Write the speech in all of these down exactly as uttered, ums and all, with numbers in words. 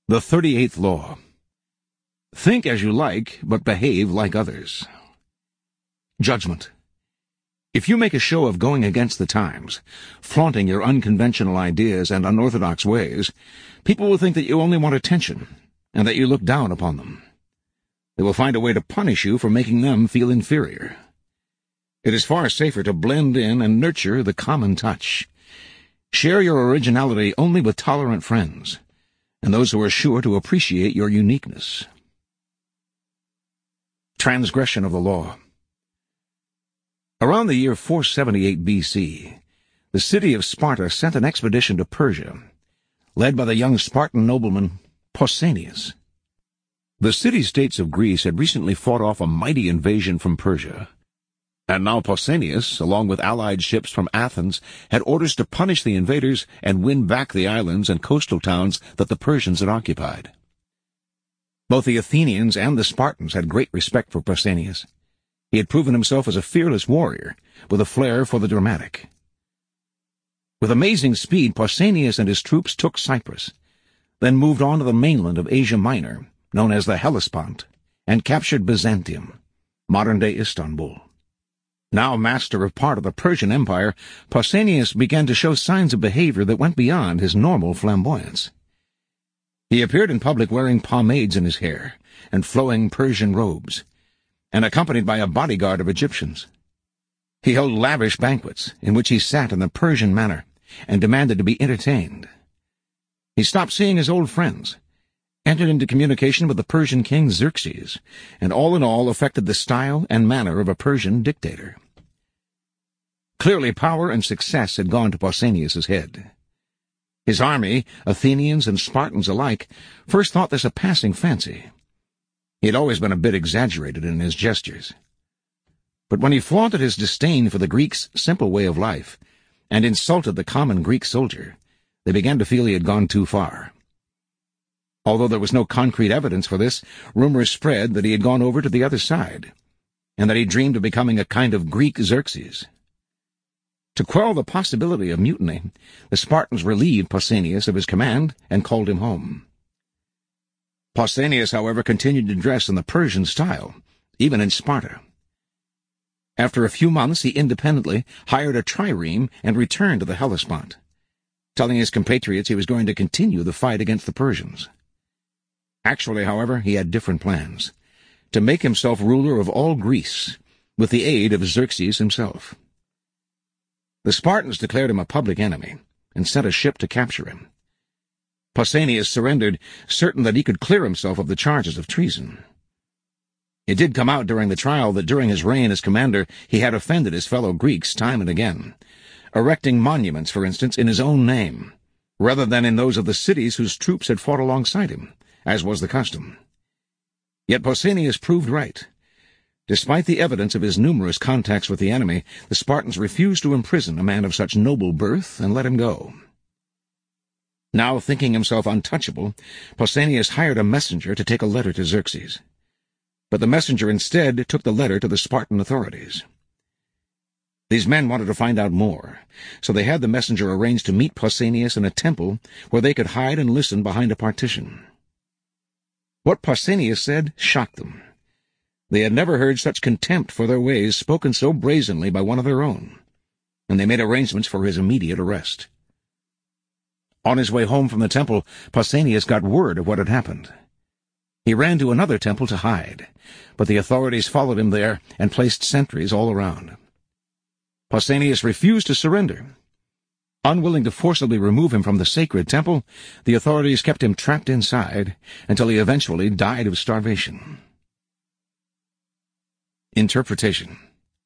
The thirty-eighth Law. Think as you like, but behave like others. Judgment. If you make a show of going against the times, flaunting your unconventional ideas and unorthodox ways, people will think that you only want attention, and that you look down upon them. They will find a way to punish you for making them feel inferior. It is far safer to blend in and nurture the common touch. Share your originality only with tolerant friends, and those who are sure to appreciate your uniqueness. Transgression of the law. Around the year four seventy-eight B C, the city of Sparta sent an expedition to Persia, led by the young Spartan nobleman Pausanias. The city-states of Greece had recently fought off a mighty invasion from Persia, and now Pausanias, along with allied ships from Athens, had orders to punish the invaders and win back the islands and coastal towns that the Persians had occupied. Both the Athenians and the Spartans had great respect for Pausanias. He had proven himself as a fearless warrior, with a flair for the dramatic. With amazing speed, Pausanias and his troops took Cyprus, then moved on to the mainland of Asia Minor, known as the Hellespont, and captured Byzantium, modern-day Istanbul. Now master of part of the Persian Empire, Pausanias began to show signs of behavior that went beyond his normal flamboyance. He appeared in public wearing pomades in his hair and flowing Persian robes, and accompanied by a bodyguard of Egyptians. He held lavish banquets in which he sat in the Persian manner and demanded to be entertained. He stopped seeing his old friends, entered into communication with the Persian king Xerxes, and all in all affected the style and manner of a Persian dictator. Clearly power and success had gone to Pausanias' head. His army, Athenians and Spartans alike, first thought this a passing fancy. He had always been a bit exaggerated in his gestures. But when he flaunted his disdain for the Greeks' simple way of life, and insulted the common Greek soldier, they began to feel he had gone too far. Although there was no concrete evidence for this, rumors spread that he had gone over to the other side, and that he dreamed of becoming a kind of Greek Xerxes. To quell the possibility of mutiny, the Spartans relieved Pausanias of his command and called him home. Pausanias, however, continued to dress in the Persian style, even in Sparta. After a few months, he independently hired a trireme and returned to the Hellespont, telling his compatriots he was going to continue the fight against the Persians. Actually, however, he had different plans, to make himself ruler of all Greece, with the aid of Xerxes himself. The Spartans declared him a public enemy, and sent a ship to capture him. Pausanias surrendered, certain that he could clear himself of the charges of treason. It did come out during the trial that during his reign as commander he had offended his fellow Greeks time and again, erecting monuments, for instance, in his own name, rather than in those of the cities whose troops had fought alongside him, as was the custom. Yet Pausanias proved right. Despite the evidence of his numerous contacts with the enemy, the Spartans refused to imprison a man of such noble birth and let him go. Now, thinking himself untouchable, Pausanias hired a messenger to take a letter to Xerxes. But the messenger instead took the letter to the Spartan authorities. These men wanted to find out more, so they had the messenger arrange to meet Pausanias in a temple where they could hide and listen behind a partition. What Pausanias said shocked them. They had never heard such contempt for their ways spoken so brazenly by one of their own, and they made arrangements for his immediate arrest. On his way home from the temple, Pausanias got word of what had happened. He ran to another temple to hide, but the authorities followed him there and placed sentries all around. Pausanias refused to surrender. Unwilling to forcibly remove him from the sacred temple, the authorities kept him trapped inside until he eventually died of starvation. Interpretation.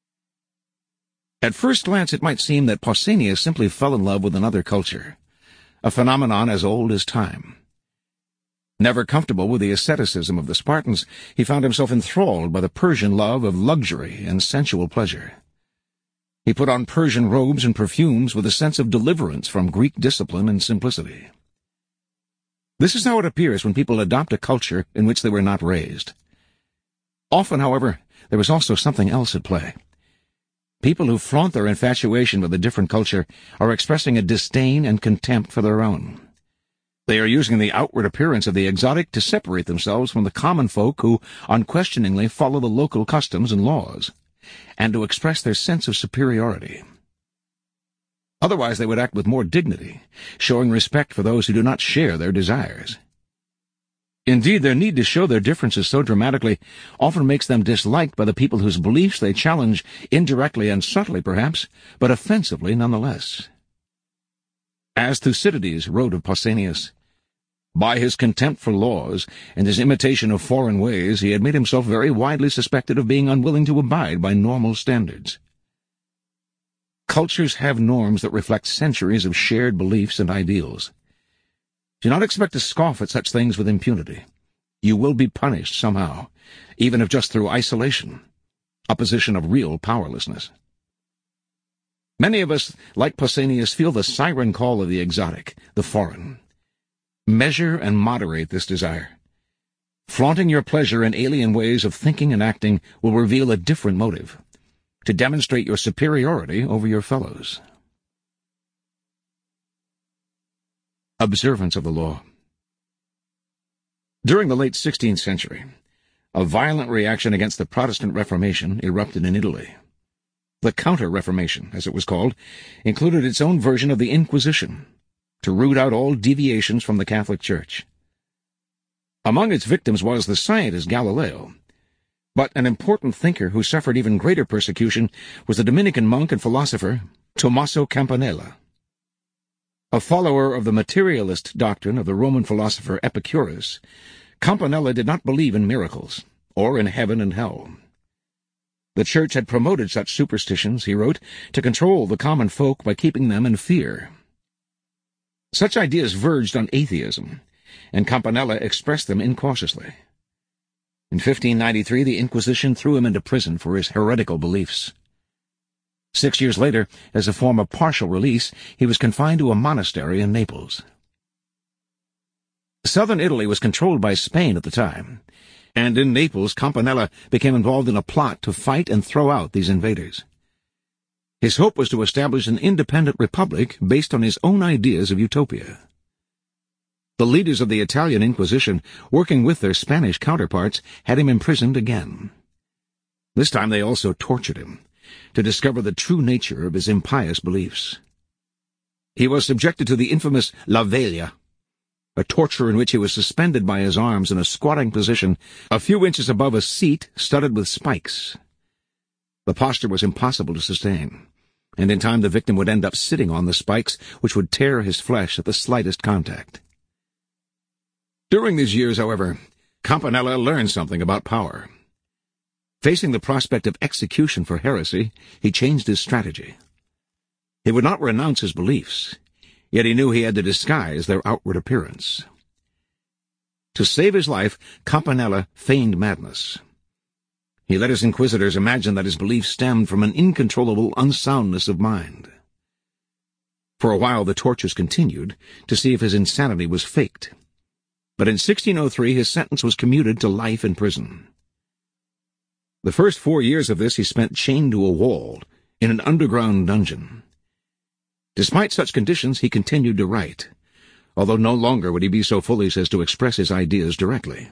At first glance it might seem that Pausanias simply fell in love with another culture, a phenomenon as old as time. Never comfortable with the asceticism of the Spartans, he found himself enthralled by the Persian love of luxury and sensual pleasure. He put on Persian robes and perfumes with a sense of deliverance from Greek discipline and simplicity. This is how it appears when people adopt a culture in which they were not raised. Often, however, there is also something else at play. People who flaunt their infatuation with a different culture are expressing a disdain and contempt for their own. They are using the outward appearance of the exotic to separate themselves from the common folk who unquestioningly follow the local customs and laws, and to express their sense of superiority. Otherwise they would act with more dignity, showing respect for those who do not share their desires. Indeed, their need to show their differences so dramatically often makes them disliked by the people whose beliefs they challenge, indirectly and subtly perhaps, but offensively nonetheless. As Thucydides wrote of Pausanias, "By his contempt for laws and his imitation of foreign ways, he had made himself very widely suspected of being unwilling to abide by normal standards." Cultures have norms that reflect centuries of shared beliefs and ideals. Do not expect to scoff at such things with impunity. You will be punished somehow, even if just through isolation, a position of real powerlessness. Many of us, like Pausanias, feel the siren call of the exotic, the foreign. Measure and moderate this desire. Flaunting your pleasure in alien ways of thinking and acting will reveal a different motive, to demonstrate your superiority over your fellows. Observance of the law. During the late sixteenth century, a violent reaction against the Protestant Reformation erupted in Italy. The Counter-Reformation, as it was called, included its own version of the Inquisition, to root out all deviations from the Catholic Church. Among its victims was the scientist Galileo, but an important thinker who suffered even greater persecution was the Dominican monk and philosopher Tommaso Campanella. A follower of the materialist doctrine of the Roman philosopher Epicurus, Campanella did not believe in miracles, or in heaven and hell. The Church had promoted such superstitions, he wrote, to control the common folk by keeping them in fear. Such ideas verged on atheism, and Campanella expressed them incautiously. In fifteen ninety-three, the Inquisition threw him into prison for his heretical beliefs. Six years later, as a form of partial release, he was confined to a monastery in Naples. Southern Italy was controlled by Spain at the time, and in Naples Campanella became involved in a plot to fight and throw out these invaders. His hope was to establish an independent republic based on his own ideas of utopia. The leaders of the Italian Inquisition, working with their Spanish counterparts, had him imprisoned again. This time they also tortured him, to discover the true nature of his impious beliefs. He was subjected to the infamous La Veglia, a torture in which he was suspended by his arms in a squatting position a few inches above a seat studded with spikes. The posture was impossible to sustain, and in time the victim would end up sitting on the spikes, which would tear his flesh at the slightest contact. During these years, however, Campanella learned something about power. Facing the prospect of execution for heresy, he changed his strategy. He would not renounce his beliefs, yet he knew he had to disguise their outward appearance. To save his life, Campanella feigned madness. He let his inquisitors imagine that his beliefs stemmed from an incontrollable unsoundness of mind. For a while the tortures continued, to see if his insanity was faked. But in sixteen oh three his sentence was commuted to life in prison. The first four years of this he spent chained to a wall, in an underground dungeon. Despite such conditions, he continued to write, although no longer would he be so foolish as to express his ideas directly.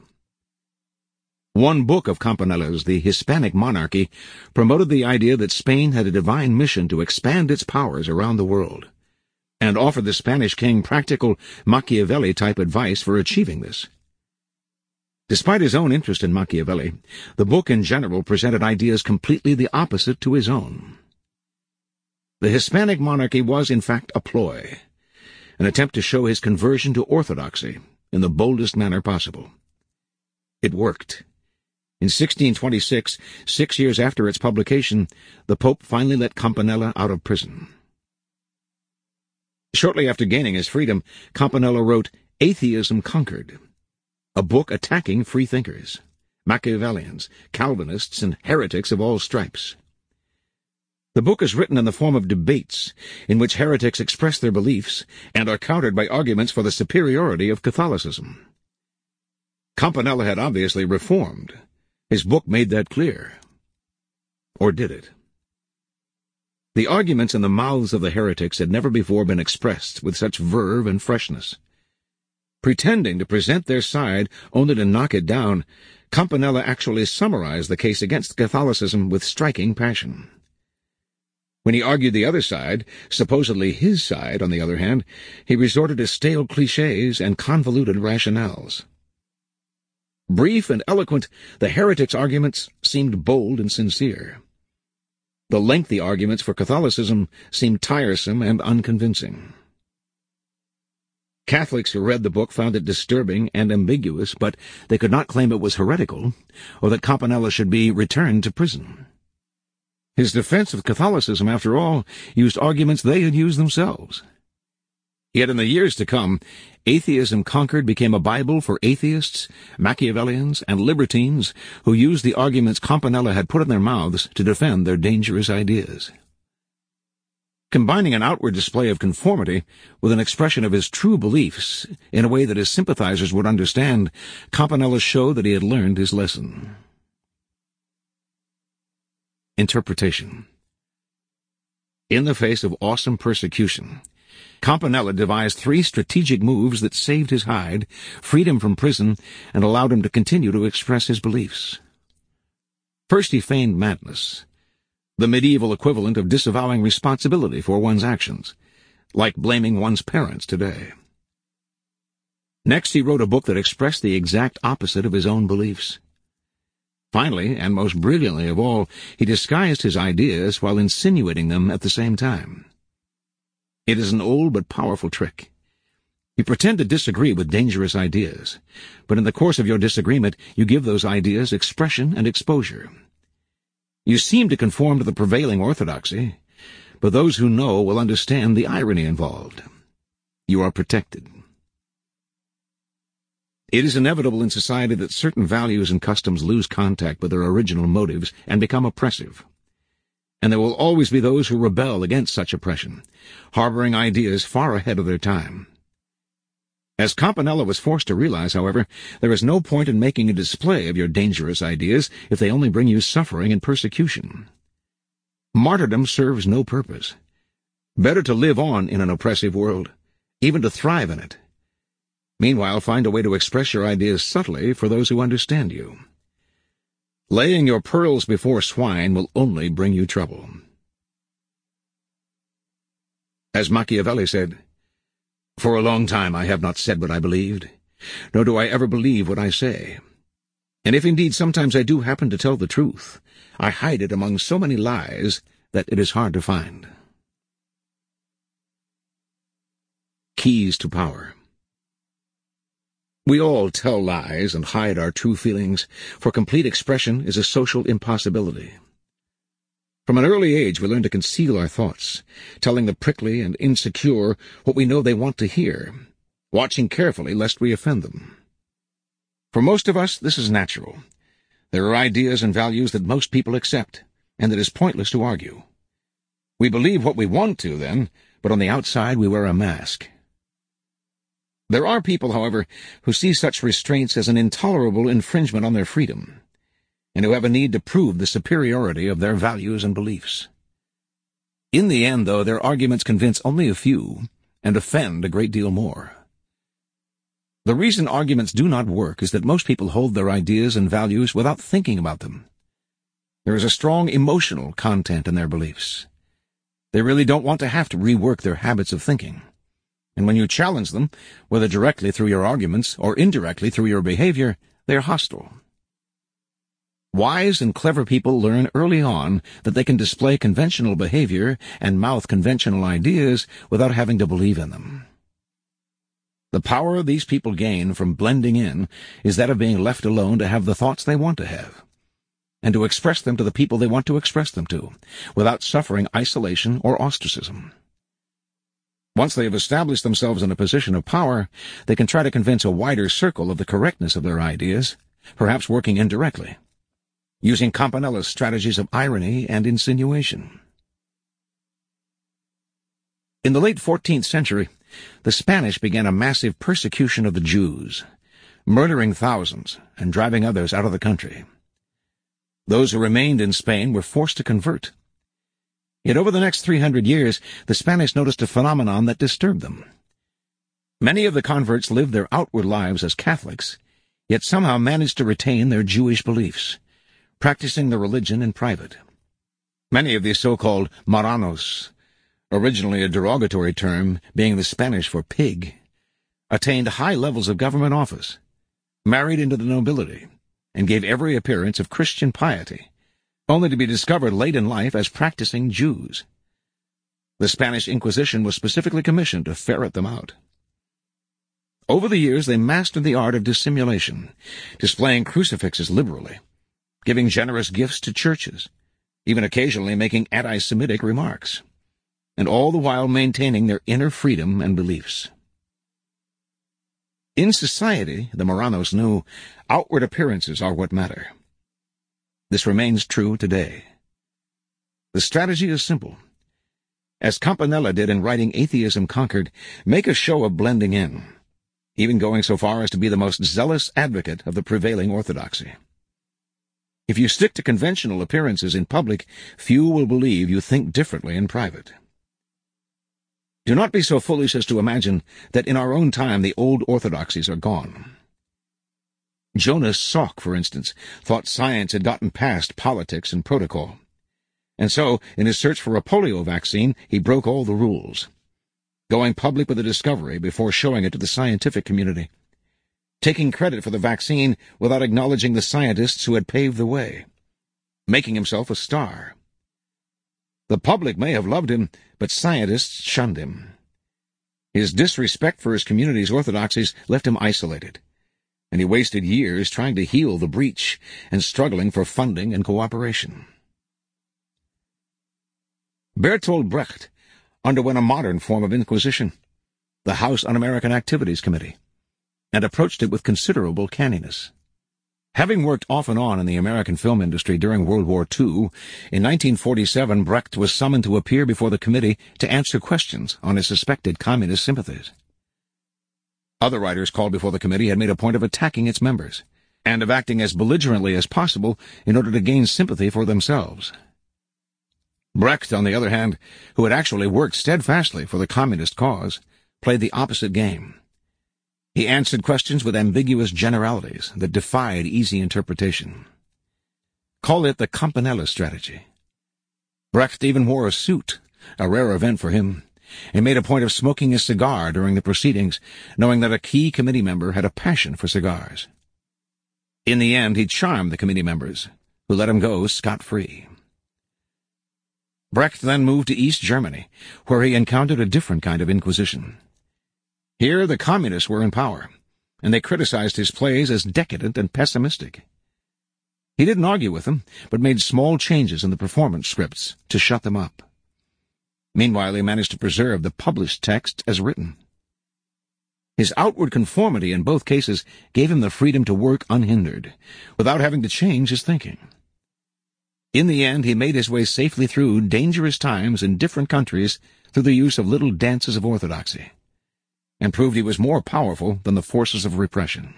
One book of Campanella's, The Hispanic Monarchy, promoted the idea that Spain had a divine mission to expand its powers around the world, and offered the Spanish king practical Machiavelli-type advice for achieving this. Despite his own interest in Machiavelli, the book in general presented ideas completely the opposite to his own. The Hispanic Monarchy was, in fact, a ploy, an attempt to show his conversion to orthodoxy in the boldest manner possible. It worked. In sixteen twenty-six, six years after its publication, the Pope finally let Campanella out of prison. Shortly after gaining his freedom, Campanella wrote Atheism Conquered, a book attacking freethinkers, Machiavellians, Calvinists, and heretics of all stripes. The book is written in the form of debates, in which heretics express their beliefs and are countered by arguments for the superiority of Catholicism. Campanella had obviously reformed. His book made that clear. Or did it? The arguments in the mouths of the heretics had never before been expressed with such verve and freshness. Pretending to present their side only to knock it down, Campanella actually summarized the case against Catholicism with striking passion. When he argued the other side, supposedly his side, on the other hand, he resorted to stale cliches and convoluted rationales. Brief and eloquent, the heretic's arguments seemed bold and sincere. The lengthy arguments for Catholicism seemed tiresome and unconvincing. Catholics who read the book found it disturbing and ambiguous, but they could not claim it was heretical, or that Campanella should be returned to prison. His defense of Catholicism, after all, used arguments they had used themselves. Yet in the years to come, Atheism Conquered became a Bible for atheists, Machiavellians, and libertines who used the arguments Campanella had put in their mouths to defend their dangerous ideas. Combining an outward display of conformity with an expression of his true beliefs in a way that his sympathizers would understand, Campanella showed that he had learned his lesson. Interpretation. In the face of awesome persecution, Campanella devised three strategic moves that saved his hide, freed him from prison, and allowed him to continue to express his beliefs. First, he feigned madness, the medieval equivalent of disavowing responsibility for one's actions, like blaming one's parents today. Next, he wrote a book that expressed the exact opposite of his own beliefs. Finally, and most brilliantly of all, he disguised his ideas while insinuating them at the same time. It is an old but powerful trick. You pretend to disagree with dangerous ideas, but in the course of your disagreement, you give those ideas expression and exposure. You seem to conform to the prevailing orthodoxy, but those who know will understand the irony involved. You are protected. It is inevitable in society that certain values and customs lose contact with their original motives and become oppressive. And there will always be those who rebel against such oppression, harboring ideas far ahead of their time. As Campanella was forced to realize, however, there is no point in making a display of your dangerous ideas if they only bring you suffering and persecution. Martyrdom serves no purpose. Better to live on in an oppressive world, even to thrive in it. Meanwhile, find a way to express your ideas subtly for those who understand you. Laying your pearls before swine will only bring you trouble. As Machiavelli said, "For a long time I have not said what I believed, nor do I ever believe what I say. And if indeed sometimes I do happen to tell the truth, I hide it among so many lies that it is hard to find." Keys to Power. We all tell lies and hide our true feelings, for complete expression is a social impossibility. From an early age we learn to conceal our thoughts, telling the prickly and insecure what we know they want to hear, watching carefully lest we offend them. For most of us, this is natural. There are ideas and values that most people accept, and it is pointless to argue. We believe what we want to, then, but on the outside we wear a mask. There are people, however, who see such restraints as an intolerable infringement on their freedom, and who have a need to prove the superiority of their values and beliefs. In the end, though, their arguments convince only a few and offend a great deal more. The reason arguments do not work is that most people hold their ideas and values without thinking about them. There is a strong emotional content in their beliefs. They really don't want to have to rework their habits of thinking. And when you challenge them, whether directly through your arguments or indirectly through your behavior, they are hostile. Wise and clever people learn early on that they can display conventional behavior and mouth conventional ideas without having to believe in them. The power these people gain from blending in is that of being left alone to have the thoughts they want to have, and to express them to the people they want to express them to, without suffering isolation or ostracism. Once they have established themselves in a position of power, they can try to convince a wider circle of the correctness of their ideas, perhaps working indirectly, using Campanella's strategies of irony and insinuation. In the late fourteenth century, the Spanish began a massive persecution of the Jews, murdering thousands and driving others out of the country. Those who remained in Spain were forced to convert. Yet over the next three hundred years, the Spanish noticed a phenomenon that disturbed them. Many of the converts lived their outward lives as Catholics, yet somehow managed to retain their Jewish beliefs, practicing the religion in private. Many of these so-called Marranos, originally a derogatory term being the Spanish for pig, attained high levels of government office, married into the nobility, and gave every appearance of Christian piety, only to be discovered late in life as practicing Jews. The Spanish Inquisition was specifically commissioned to ferret them out. Over the years, they mastered the art of dissimulation, displaying crucifixes liberally, giving generous gifts to churches, even occasionally making anti-Semitic remarks, and all the while maintaining their inner freedom and beliefs. In society, the Marranos knew outward appearances are what matter. This remains true today. The strategy is simple. As Campanella did in writing Atheism Conquered, make a show of blending in, even going so far as to be the most zealous advocate of the prevailing orthodoxy. If you stick to conventional appearances in public, few will believe you think differently in private. Do not be so foolish as to imagine that in our own time the old orthodoxies are gone. Jonas Salk, for instance, thought science had gotten past politics and protocol. And so, in his search for a polio vaccine, he broke all the rules, going public with the discovery before showing it to the scientific community, taking credit for the vaccine without acknowledging the scientists who had paved the way, making himself a star. The public may have loved him, but scientists shunned him. His disrespect for his community's orthodoxies left him isolated, and he wasted years trying to heal the breach and struggling for funding and cooperation. Bertolt Brecht underwent a modern form of inquisition, the House Un-American Activities Committee, and approached it with considerable canniness. Having worked off and on in the American film industry during World War Two, in nineteen forty-seven Brecht was summoned to appear before the committee to answer questions on his suspected communist sympathies. Other writers called before the committee had made a point of attacking its members, and of acting as belligerently as possible in order to gain sympathy for themselves. Brecht, on the other hand, who had actually worked steadfastly for the communist cause, played the opposite game. He answered questions with ambiguous generalities that defied easy interpretation. Call it the Campanella strategy. Brecht even wore a suit, a rare event for him, and made a point of smoking his cigar during the proceedings, knowing that a key committee member had a passion for cigars. In the end, he charmed the committee members, who let him go scot-free. Brecht then moved to East Germany, where he encountered a different kind of inquisition. Here the communists were in power, and they criticized his plays as decadent and pessimistic. He didn't argue with them, but made small changes in the performance scripts to shut them up. Meanwhile, he managed to preserve the published text as written. His outward conformity in both cases gave him the freedom to work unhindered, without having to change his thinking. In the end, he made his way safely through dangerous times in different countries through the use of little dances of orthodoxy, and proved he was more powerful than the forces of repression.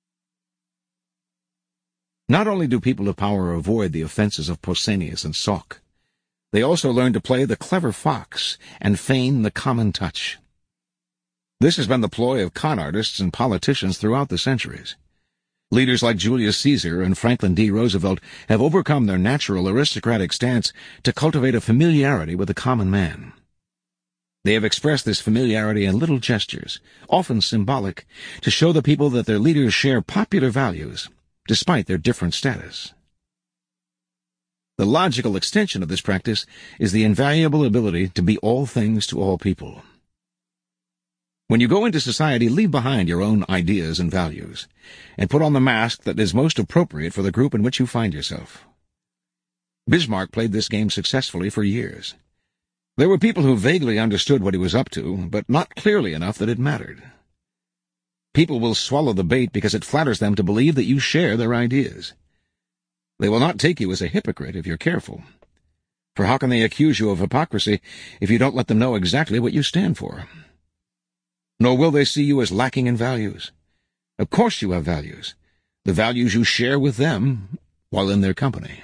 Not only do people of power avoid the offenses of Pausanias and Salk, they also learn to play the clever fox and feign the common touch. This has been the ploy of con artists and politicians throughout the centuries. Leaders like Julius Caesar and Franklin D. Roosevelt have overcome their natural aristocratic stance to cultivate a familiarity with the common man. They have expressed this familiarity in little gestures, often symbolic, to show the people that their leaders share popular values, despite their different status. The logical extension of this practice is the invaluable ability to be all things to all people. When you go into society, leave behind your own ideas and values, and put on the mask that is most appropriate for the group in which you find yourself. Bismarck played this game successfully for years. There were people who vaguely understood what he was up to, but not clearly enough that it mattered. People will swallow the bait because it flatters them to believe that you share their ideas. They will not take you as a hypocrite if you're careful. For how can they accuse you of hypocrisy if you don't let them know exactly what you stand for? Nor will they see you as lacking in values. Of course you have values, the values you share with them while in their company.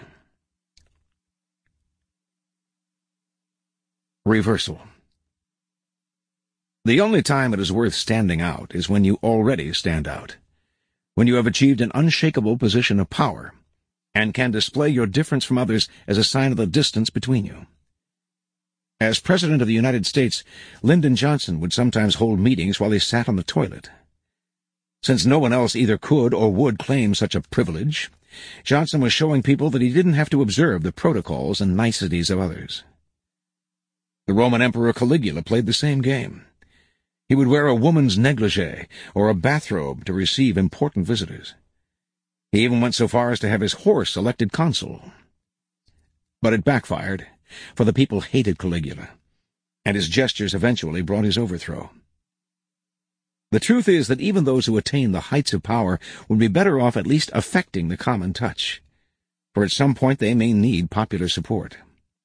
Reversal. The only time it is worth standing out is when you already stand out, when you have achieved an unshakable position of power, and can display your difference from others as a sign of the distance between you. As President of the United States, Lyndon Johnson would sometimes hold meetings while he sat on the toilet. Since no one else either could or would claim such a privilege, Johnson was showing people that he didn't have to observe the protocols and niceties of others. The Roman Emperor Caligula played the same game. He would wear a woman's negligee or a bathrobe to receive important visitors. He even went so far as to have his horse elected consul. But it backfired, for the people hated Caligula, and his gestures eventually brought his overthrow. The truth is that even those who attain the heights of power would be better off at least affecting the common touch, for at some point they may need popular support.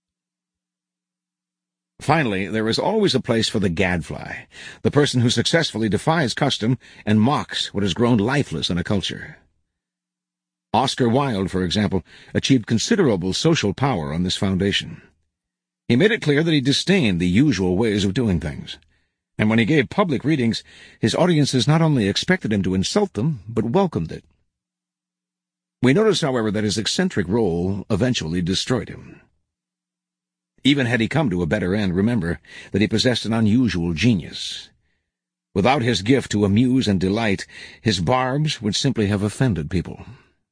Finally, there is always a place for the gadfly, the person who successfully defies custom and mocks what has grown lifeless in a culture. Oscar Wilde, for example, achieved considerable social power on this foundation. He made it clear that he disdained the usual ways of doing things, and when he gave public readings, his audiences not only expected him to insult them, but welcomed it. We notice, however, that his eccentric role eventually destroyed him. Even had he come to a better end, remember that he possessed an unusual genius. Without his gift to amuse and delight, his barbs would simply have offended people.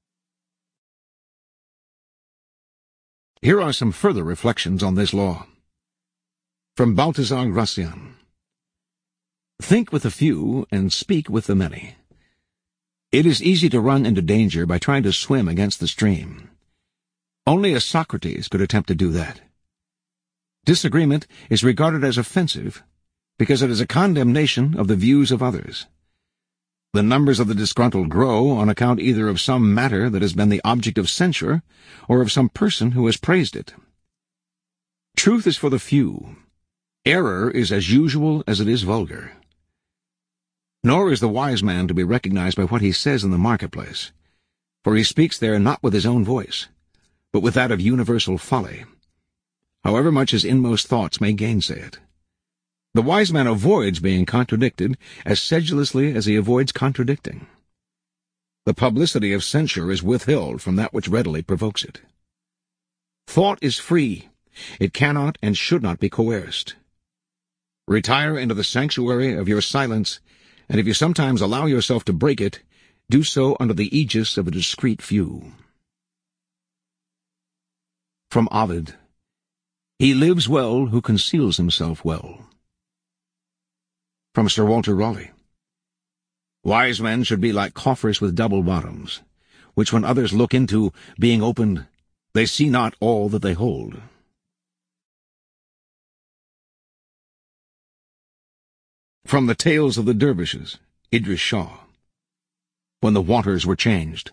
Here are some further reflections on this law. From Balthazar Gracian. Think with the few and speak with the many. It is easy to run into danger by trying to swim against the stream. Only a Socrates could attempt to do that. Disagreement is regarded as offensive because it is a condemnation of the views of others. The numbers of the disgruntled grow on account either of some matter that has been the object of censure or of some person who has praised it. Truth is for the few. Error is as usual as it is vulgar. Nor is the wise man to be recognized by what he says in the marketplace, for he speaks there not with his own voice, but with that of universal folly, however much his inmost thoughts may gainsay it. The wise man avoids being contradicted as sedulously as he avoids contradicting. The publicity of censure is withheld from that which readily provokes it. Thought is free. It cannot and should not be coerced. Retire into the sanctuary of your silence, and if you sometimes allow yourself to break it, do so under the aegis of a discreet few. From Ovid. He lives well who conceals himself well. From Sir Walter Raleigh. Wise men should be like coffers with double bottoms, which when others look into, being opened, they see not all that they hold. From the Tales of the Dervishes, Idris Shah. When the waters were changed.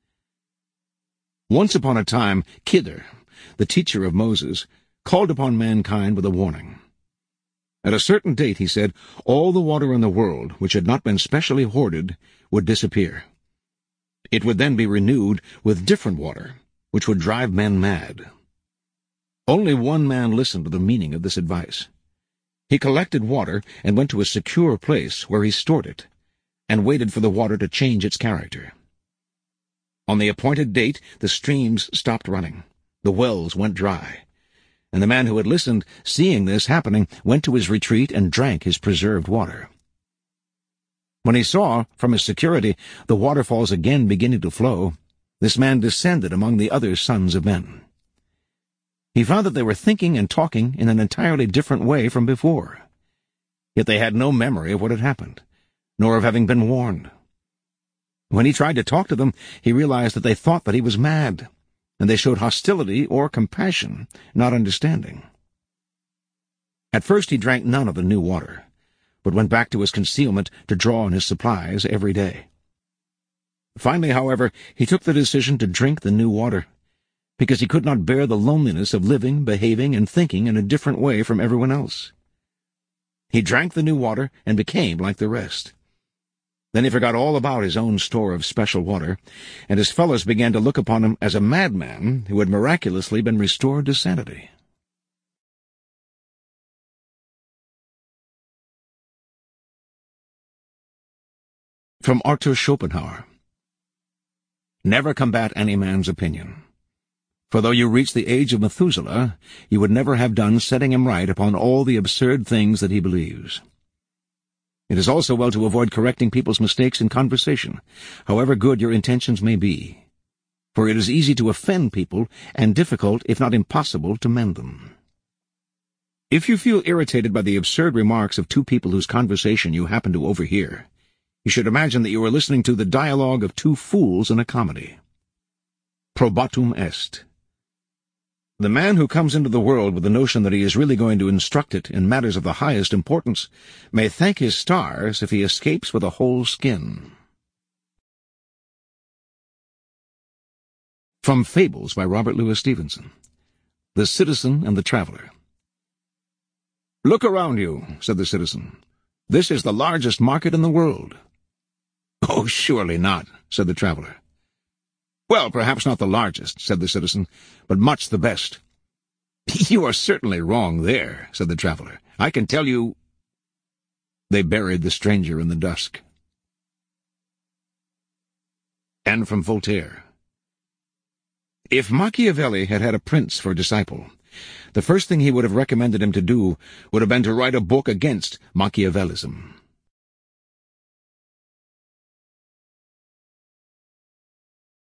Once upon a time, Khidr, the teacher of Moses, called upon mankind with a warning. At a certain date, he said, all the water in the world, which had not been specially hoarded, would disappear. It would then be renewed with different water, which would drive men mad. Only one man listened to the meaning of this advice. He collected water and went to a secure place where he stored it, and waited for the water to change its character. On the appointed date, the streams stopped running, the wells went dry, and the man who had listened, seeing this happening, went to his retreat and drank his preserved water. When he saw, from his security, the waterfalls again beginning to flow, this man descended among the other sons of men. He found that they were thinking and talking in an entirely different way from before. Yet they had no memory of what had happened, nor of having been warned. When he tried to talk to them, he realized that they thought that he was mad, and they showed hostility or compassion, not understanding. At first he drank none of the new water, but went back to his concealment to draw on his supplies every day. Finally, however, he took the decision to drink the new water, because he could not bear the loneliness of living, behaving, and thinking in a different way from everyone else. He drank the new water and became like the rest. Then he forgot all about his own store of special water, and his fellows began to look upon him as a madman who had miraculously been restored to sanity. From Arthur Schopenhauer. Never combat any man's opinion. For though you reach the age of Methuselah, you would never have done setting him right upon all the absurd things that he believes. It is also well to avoid correcting people's mistakes in conversation, however good your intentions may be, for it is easy to offend people and difficult, if not impossible, to mend them. If you feel irritated by the absurd remarks of two people whose conversation you happen to overhear, you should imagine that you are listening to the dialogue of two fools in a comedy. Probatum est. The man who comes into the world with the notion that he is really going to instruct it in matters of the highest importance may thank his stars if he escapes with a whole skin. From Fables by Robert Louis Stevenson. The Citizen and the Traveler. "Look around you," said the citizen. "This is the largest market in the world." "Oh, surely not," said the traveler. "Well, perhaps not the largest," said the citizen, "but much the best." "You are certainly wrong there," said the traveler. "I can tell you—" They buried the stranger in the dusk. And from Voltaire. If Machiavelli had had a prince for disciple, the first thing he would have recommended him to do would have been to write a book against Machiavellism.